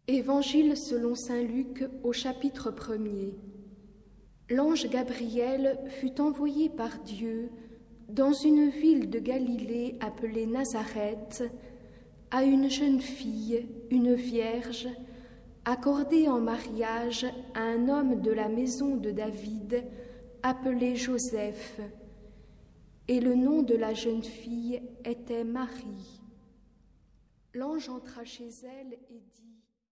Évangile selon saint Luc au chapitre 1er. L'ange Gabriel fut envoyé par Dieu dans une ville de Galilée appelée Nazareth à une jeune fille, une vierge, accordée en mariage à un homme de la maison de David appelé Joseph. Et le nom de la jeune fille était Marie. L'ange entra chez elle et dit: